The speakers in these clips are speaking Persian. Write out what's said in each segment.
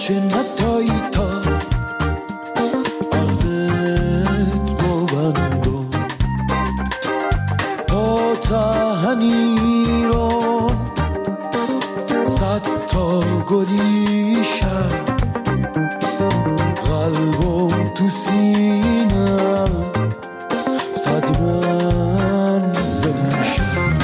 چه نتایی تا عقدت ببندم تا تهنی رو صد تا گریشم قلبم تو سینم صد من زلیشم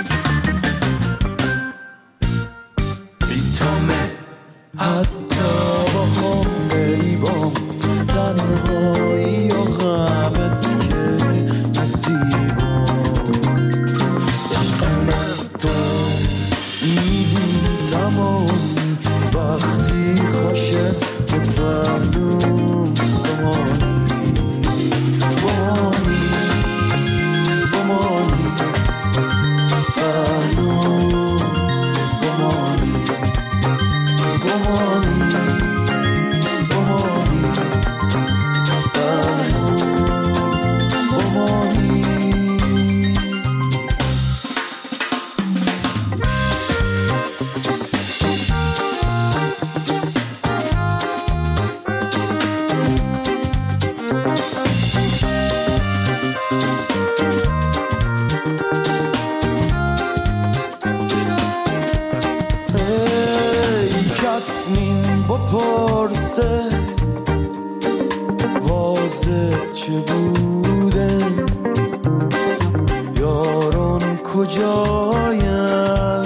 بیتامه حتی با خم بریبام تنهایی و غمت که نصیبام عشقم تو این تمامی وقتی خوشه که پهلوم بمانی بمانی بمانی پهلوم بمانی بمانی بمانی پهلوم بمانی بپرسه واسه چه بودن یاران کجاین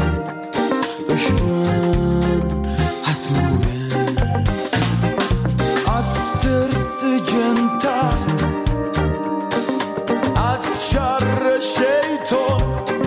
دشمن حسودن از ترس جنتر از شر شیطان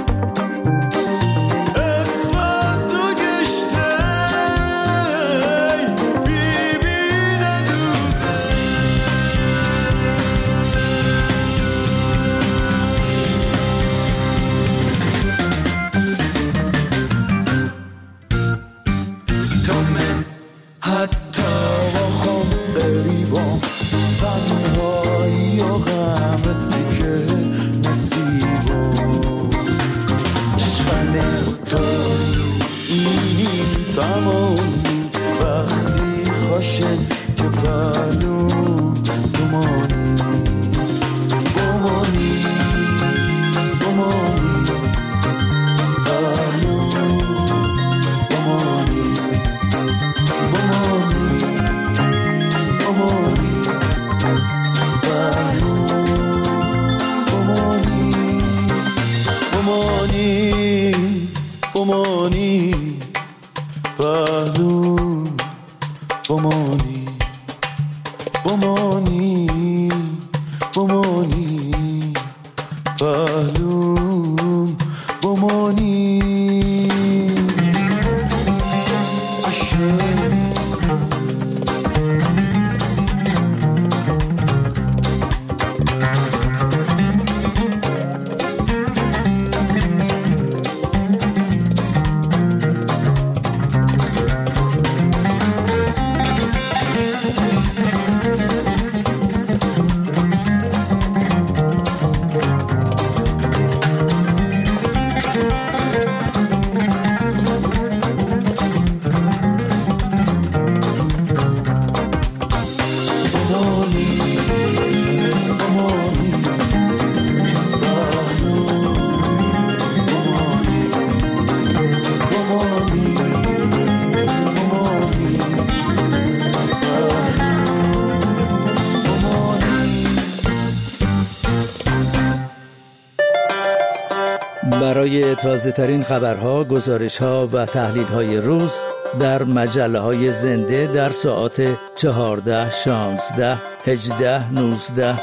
برای تازه ترین خبرها، گزارش‌ها و تحلیل‌های روز در مجله‌های زنده در ساعات 14, 16, 18, 19,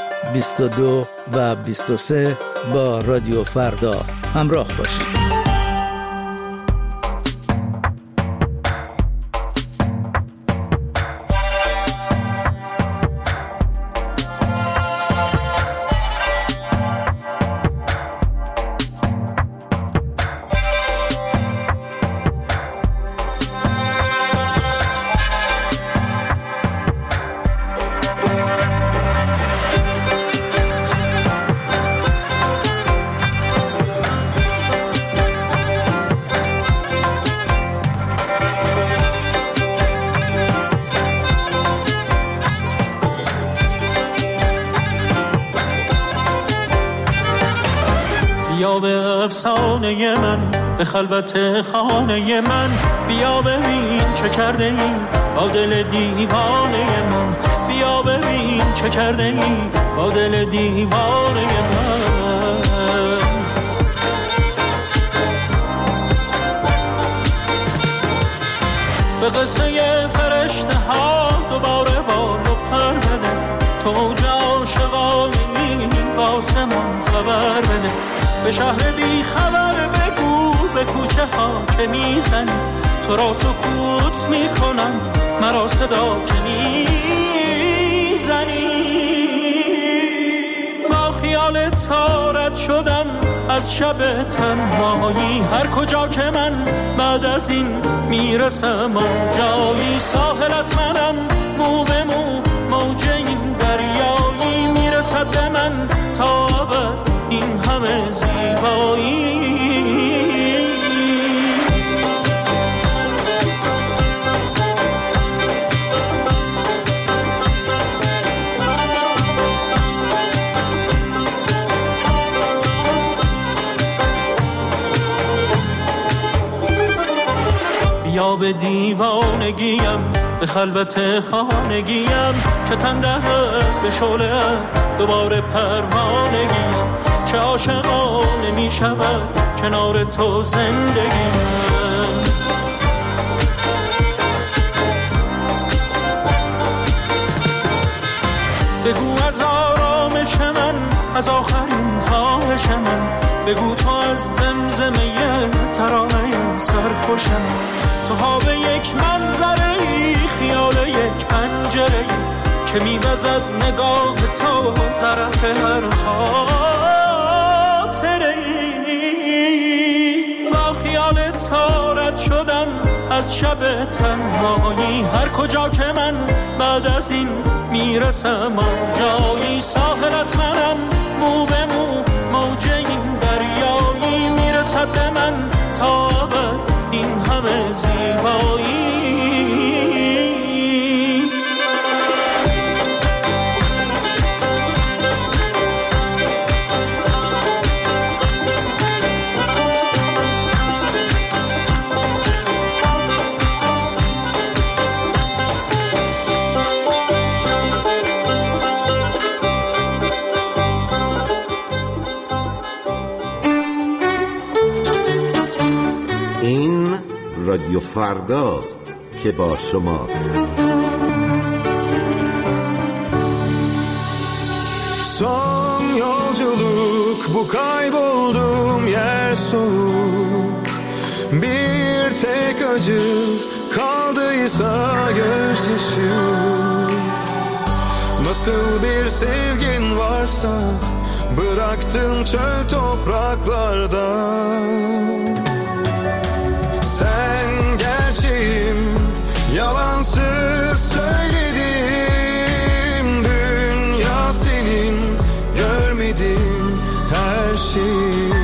22 و 23 با رادیو فردا همراه باشید. افسانه من به خلوت خانه من. بیا ببین چه کرده ای با دل دیوانه من. بیا ببین چه کرده ای با دل دیوانه من. به قصه فرشته ها دوباره بال و پر بده. تو اوج عاشقانی با آسمان خبر بده. به شهر بی خبر بگو به کوچه ها که میزنی. تو را سکوت میکنم مرا صدا که میزنی. با خیال تارت شدم از شب تنهایی. هر کجا که من بعد از این میرسم آنجایی. ساحلت منم مو به مو موج این دریایی. میرسد به من تا ابد این همه زیبایی. یا به دیوانگیم به خلوت خانگیم که تنده به شعله دوباره پروانگیم. چه عاشقانه می شود کنار تو زندگیم. بگو از آرامش من از آخرین خواهش من. بگو تو از زمزمه ترانه سرخوشم. تو خواب یک منظره ای خیال یک پنجره ای که میوزد نگاه تو در هر خاطره ای. با خیال تارت شدم از شب تنهایی. هر کجا که من بعد از این میرسم آنجایی. ساحلت منم مو به مو موج این دریایی. میرسد به من تا ابد این همه زیبایی. رادیو فرداست که با شماست. Son yolculuk bu kaybolduğum yer soğuk. Bir tek acı kaldıysa gözyaşı. Nasıl bir sevgin varsa bıraktın çöl topraklarda. Sen gerçeğim, yalansız söyledim. Dünya senin, görmedim her şeyi.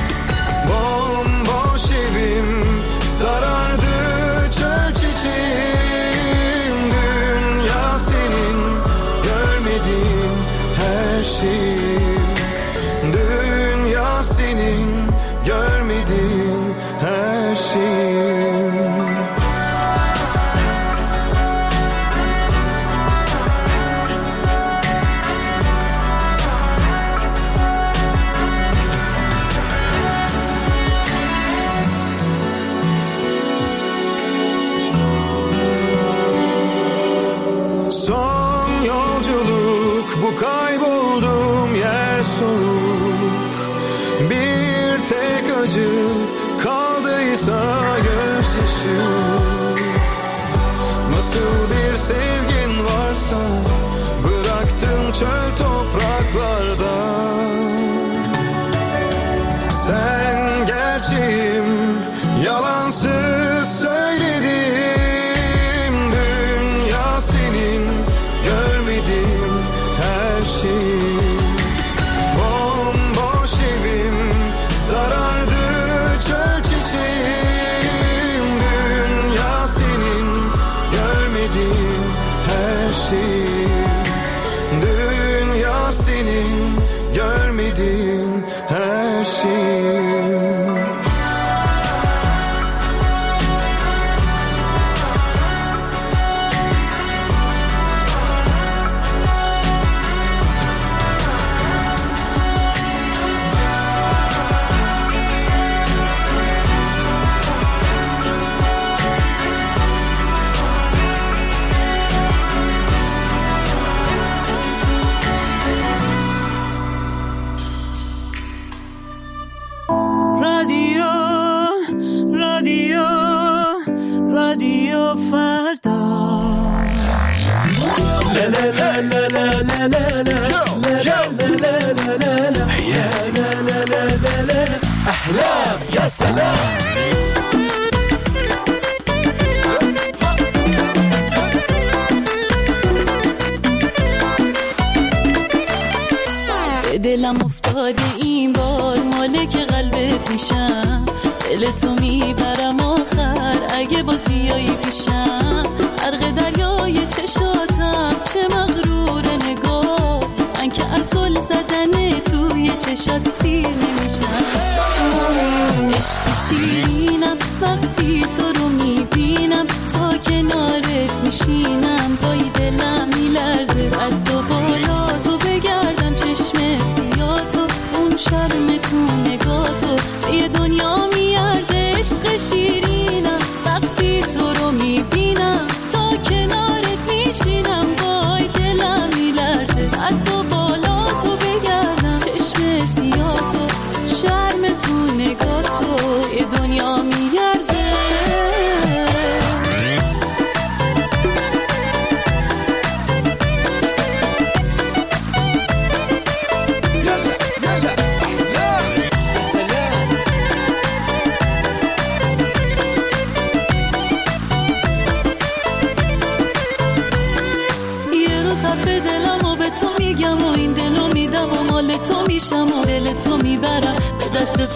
Bomboş evim, sarardı çöl çiçeğim. Dünya senin, görmedim her şeyi. Dünya senin, görmedim her şeyim. Son yolculuk bu kaybolduğum yer soğuk. Bir tek acı kaldıysa gözyaşı. Nasıl bir sevgin varsa bıraktım çöl topraklarda. Sen gerçeğim, yalansız söyledim. Dünya senin, görmedim her şeyi. Bomboş evim, sarardı çöl çiçeğim. Dünya senin, görmedim her şeyi. Dünya senin, görmedim her şeyi. احلام یا سلام. دلم افتاده این بار مالک قلب پیشم، دل تو میبرم آخر اگه باز بیایی پیشم. غرق دریای چشاتم چه مغرور نگاه، من که اصل زدن توی چشات سیر نمیشم. عشق شیرینم وقتی تو رو میبینم، تا کنارت میشینم پای دلم میلرزه. قد و بالا تو بگردم چشم سیاتو، اون شرم تو نگاتو یه دنیا میارزه. عشق شیرینم وقتی تو رو میبینم، تا کنارت میشینم پای دلم میلرزه. قد و بالا تو بگردم چشم سیاتو، شرم تو نگاتو یه دنیا میارزه. تو میشم و دل تو میبرم به دستت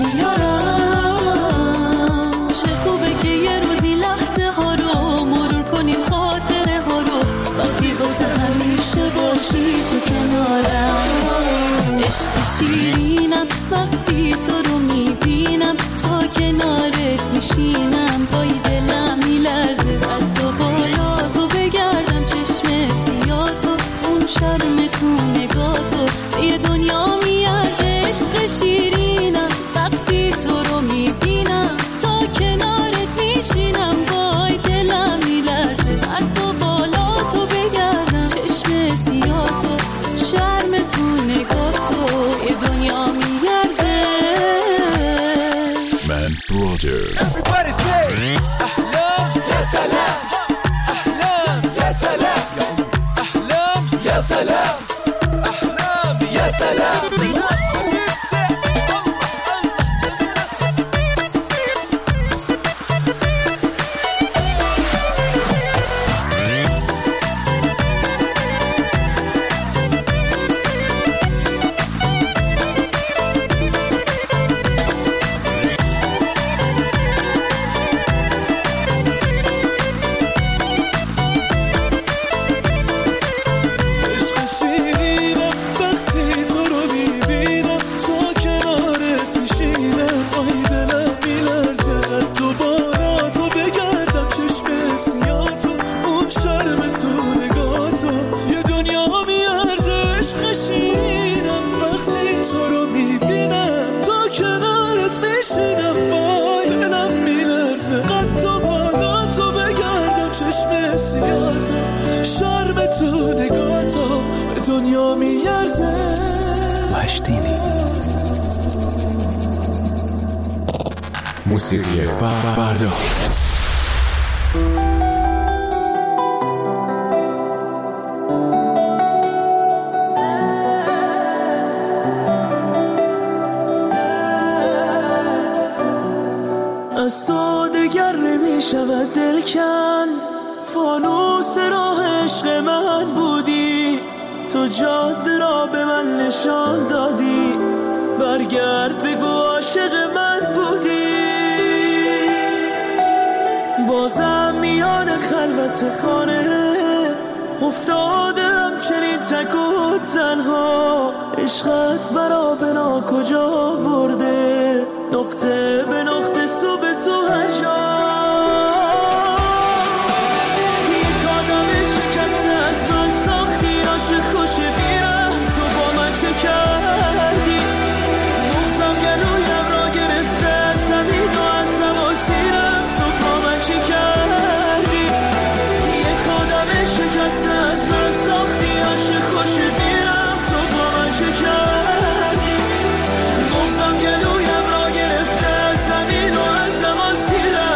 میارم. چه خوبه که یه روزی لحظه ها رو مرور کنیم، خاطره ها رو وقتی واسه همیشه باشی تو کنارم. عشق شیرینم وقتی تو رو میبینم، تا کنارت میشینم پای دلم میلرزه. قد و بالا تو بگردم چشم سیاتو، اون شرم تو نگاتو یه دنیا میارزه. عشق شیرینم وقتی تو رو میبینم، تا کنارت میشینم پای دلم میلرزه. قد و بالا تو بگردم چشم سیاتو، شرم تو نگاتو یه دنیا میارزه. من برادر Everybody say احلام یا سلام. احلام یا سلام. احلام یا سلام. احلام یا سلام. شرم تو نگاتو به دنیا میارزه. مشتینی موسیقی فردا. از تو دگر نمیشود دل کند، فانوس راه عشق من بودی، تو جاده را به من نشان دادی. برگرد بگو عاشق من بودی. بازم میان خلوت خانه افتادم چنین تک و تنها. عشقت برا بنا کجا برده، نقطه به نقطه سو به سو هر جا. خوش بیرم تو با من چه کردی، بغضم گلویم را گرفته زمین و از سواسیرم تو با من چه کردی. یک آدم شکسته از من ساختی، عاشق خوش بیرم تو با من چه کردی. بغضم گلویم را گرفته زمین و از سواسیرم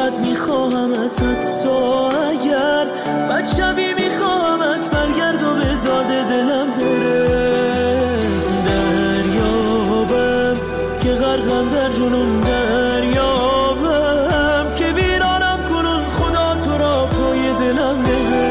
فقط میخواهمت حتی اگر بچه‌بی میخواهمت برگرد و به داد دلم برس. دریابم که غرقم در جنون، دریابم که ویرانم کنون، خدا تو را پای دلم نهه.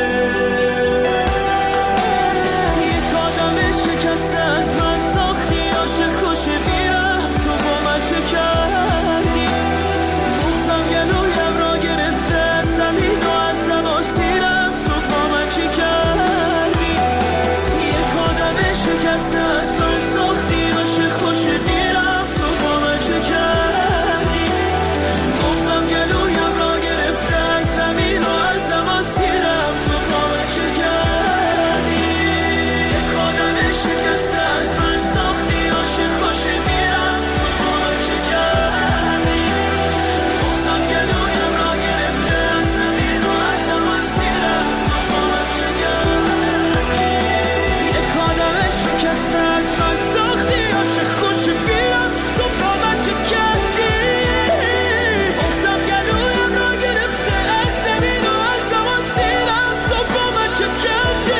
یک آدم شکسته از من ساختی، عاشق خوش بیرم تو با من چه کردی؟ بغضم گلویم را گرفته از زمین و از زماسیرم تو با من چه کردی؟ یک آدم شکسته از من ساختی، عاشق خوش بیرم تو با من چه کردی؟ بغضم گلویم را گرفته از زمین و از زماسیرم تو با من چه کردی؟ یک آدم شکسته از من ساختی، عاشق خوش بیرم تو با من چه کردی؟ بغضم گلویم را گرفته از زمین و از زماسیرم تو با من چه کردی؟ یک آدم شکسته از من ساختی، عاشق خوش بیرم تو با من چه کردی؟ بغضم گلویم را گرفته از زمین و از زماسیرم تو با من چه کردی؟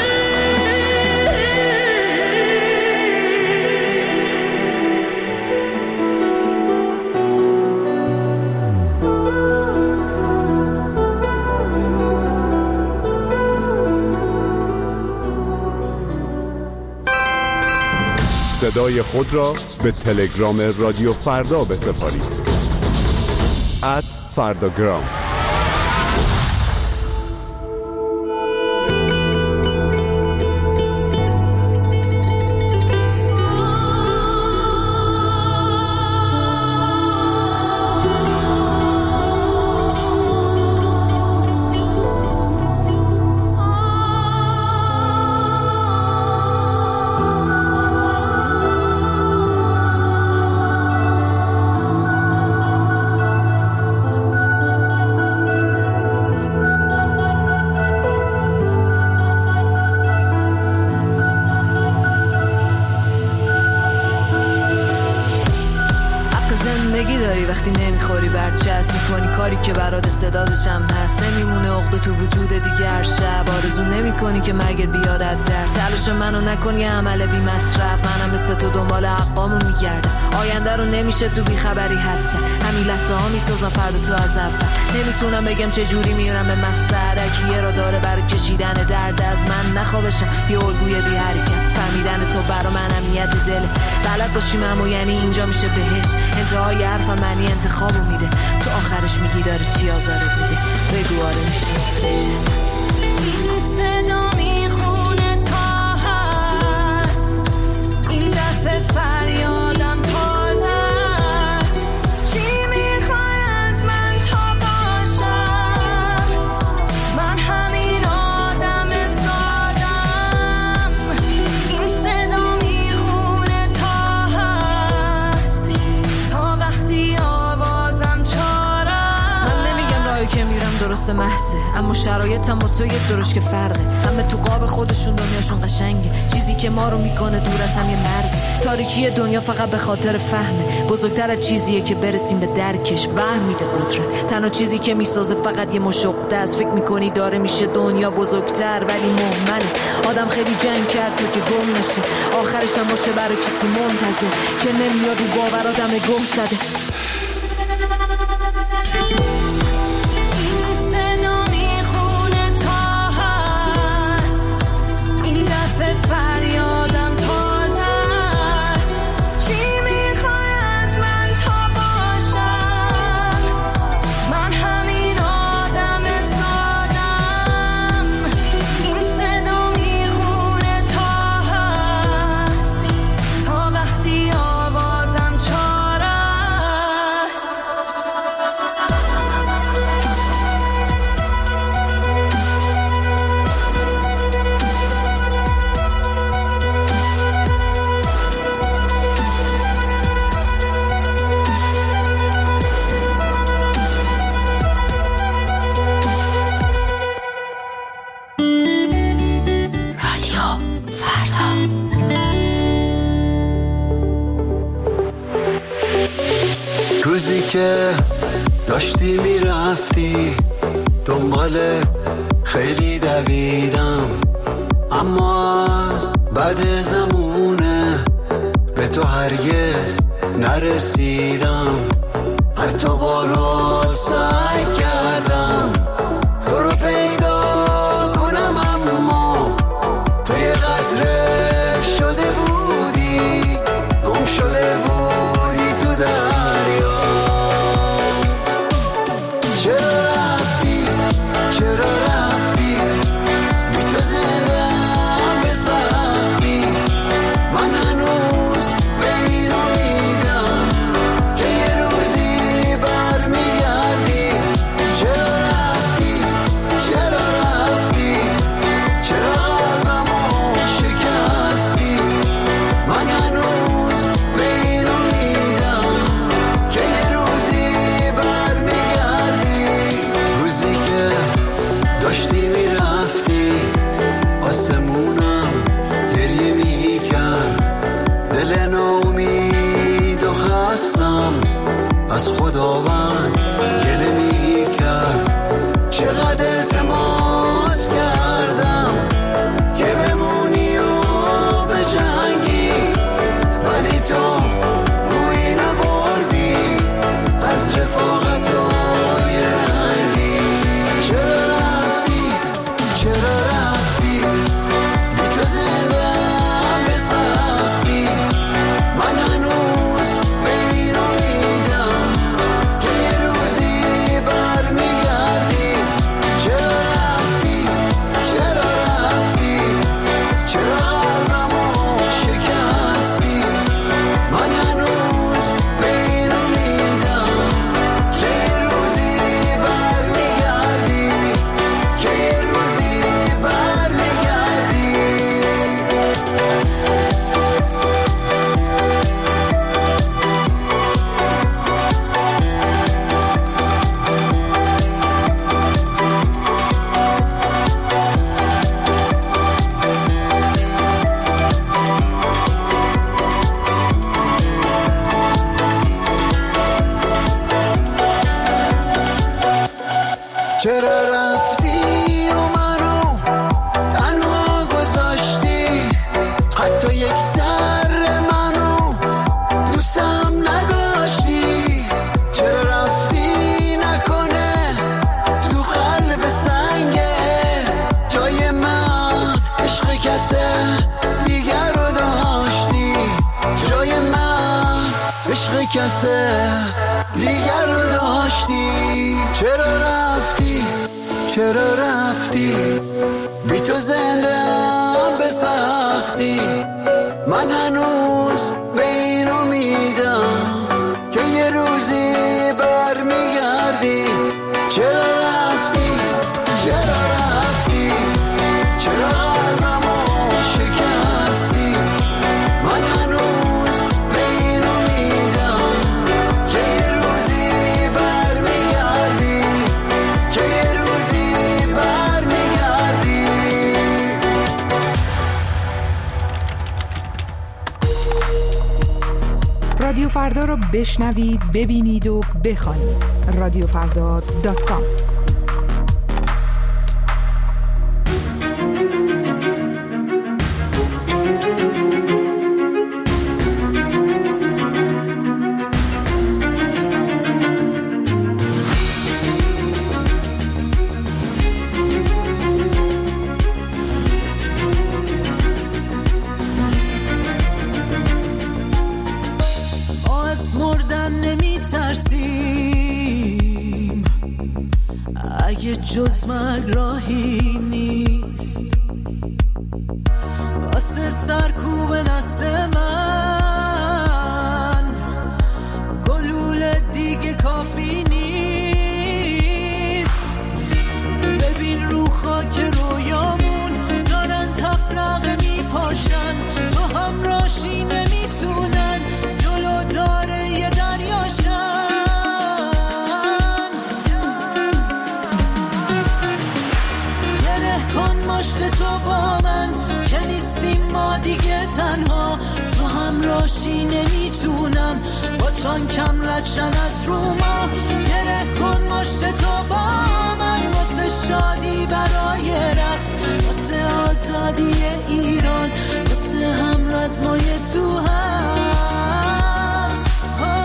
صدای خود را به تلگرام رادیو فردا بسپارید. @فرداگرام. زندگی داری وقتی نمیخوری برچسب میکنی کاری که برات استعدادش هم هست. نمیمونه عقده تو وجود دیگه هر شب آرزو نمیکنی که مرگ بیارد در تلاش منو نکنی عمل بی مصرف. منم مثل تو دنبال حقامون میگردم آینده رو نمیشه تو بیخبری حدسه. همین لحظه ها میسازم فردا تو از اول. نمیتونم بگم چه جوری میرم به مقصد. کیه را داره برای کشیدن درد از من نخوابشم یه الگوی بی حرکت. فهمیدن تو برا من اهمیت دله. بلد باشیم اما یعنی اینجا میشه بهش. انتهای حرف معنی انتخابو میده. تو آخرش میگی داره چی آزارت میده. بگو آره میشه. این صدا میخونه تا هست. این دفعه فریادم تازه است. چی میخوای از من تا باشم؟ من همین آدم سادم. این صدا میخونه تا هست. تا وقتی آوازم چارم. من نمیگم راهی که میرم درست محضه اما شرایطم با تو یک درش که فرقه. همه تو قاب خودشون دنیاشون قشنگه. چیزی که ما رو میکنه دور از هم یه مرز. تاریکی دنیا فقط به خاطر فهمه. بزرگتر از چیزیه که برسیم به درکش. وهم میده قدرت. تنها چیزی که میسازه فقط یه مشقده است. فکر میکنی داره میشه دنیا بزرگتر ولی مهمله. آدم خیلی جنگ کرد تو که گم نشه. آخرش هم باشه برای کسی منتظر که نمیاد رو باور آدم گم زده. فریادم تازه است. چی میخوای از من تا باشم؟ من همین آدم سادم. این صدا میخونه تا هست. تا وقتی آوازم چاره است. روزی که داشتی میرفتی دنبال خیلی دویدم، اما از بعد زمونه به تو هرگز نرسیدم. حتی بارها سعی کردم تو رو پیدا کنم، اما تو یه قطره شده بودی، گم شده بودی تو دریا. چرا رفتی چرا رفتی بی تو زندم به سختی، من هنوز به این امیدم که یه روزی برمیگردی. چرا رفتی چرا رفتی چرا قلبمو شکستی، من هنوز به این امیدم که یه روزی برمیگردی. روزی که داشتی میرفتی آسمونم گریه میکرد، دل ناامید و خستم از خداوند گله میکرد. چقدر التماس کردم که بمونی و به جنگی، ولی تو روی نبردی از رفاقت و یه رنگی. چرا رفتی چرا رفتی بی تو زندم به سختی، من هنوز به این امیدم که یه روزی برمیگردی. چرا رفتی چرا رفتی چرا قلبمو شکستی، من هنوز به این امیدم که یه روزی برمیگردی، که یه روزی برمیگردی. چرا رفتی و منو تنها گذاشتی، حتی یک ذره منو دوستم نداشتی. چرا رفتی نکنه تو قلب سنگت جای من عشق کسه دیگر رو داشتی، جای من عشق کسه دیگر رو داشتی. چرا رفتی چرا رفتی بی تو زندم به سختی، من هنوز به این امیدم که یه روزی برمیگردی. چرا رفتی چرا رفتی چرا قلبمو شکستی، من هنوز به این امیدم که یه روزی برمیگردی، که یه روزی برمیگردی. رادیو فردا رو بشنوید، ببینید و بخوانید. رادیوفردا.com. از مردن نمی ترسیم، اگه جز من راهی نیست. واسه سرکوب نسل من گلوله دیگه کافی نیست. ببین رو خاک رویامون دارن تفرقه میپاشن، تو همراشی نمیتونن جلو داره یه دریاشن. گره کن مشت تو با من که نیستیم ما دیگه تنها، تو همراشی نمیتونن با تان کم ردشن از رو ما. گره کن مشت تو با من، واسه شادی برای رقص، واسه آزادی ایران، واسه هم رزمای تو هست.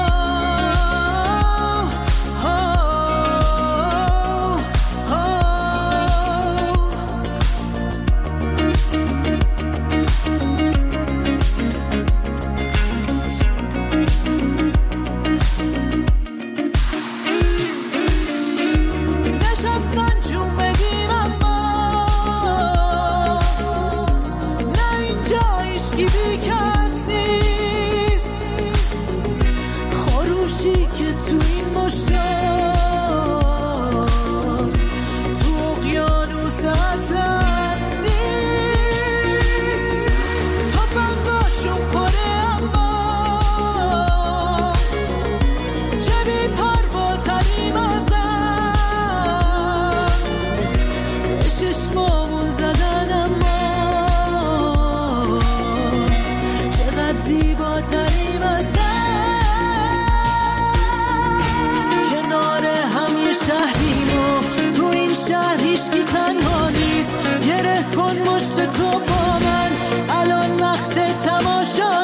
هیچکی تنها نیست، گره کن مشت تو با من، الان وقت تماشا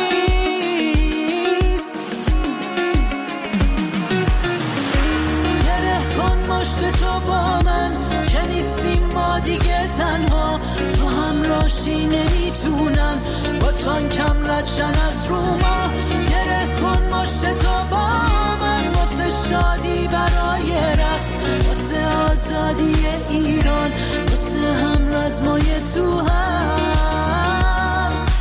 نیست. گره کن مشت تو با من که نیستیم ما دیگه تنها، تو همراشی نمیتونن با تانکم ردشن از رو ما. گره کن مشت تو با من، واسه شادی برای رقص، واسه آزادی ایران، واسه هم رزمای تو هست.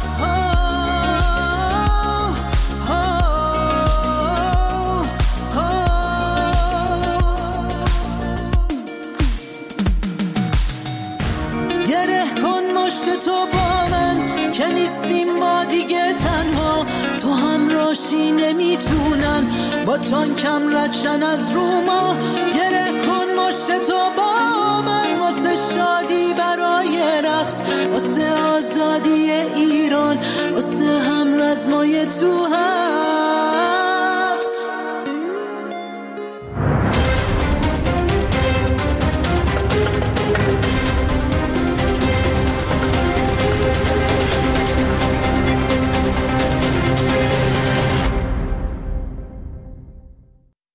گره کن مشت تو با من که نیستیم ما دیگه تنها، تو همراشی نمیتونن با تانکم ردشن از رو ما. گره کن مشت تو با من، واسه شادی برای رقص، واسه آزادی ایران، واسه هم رزمای تو هست.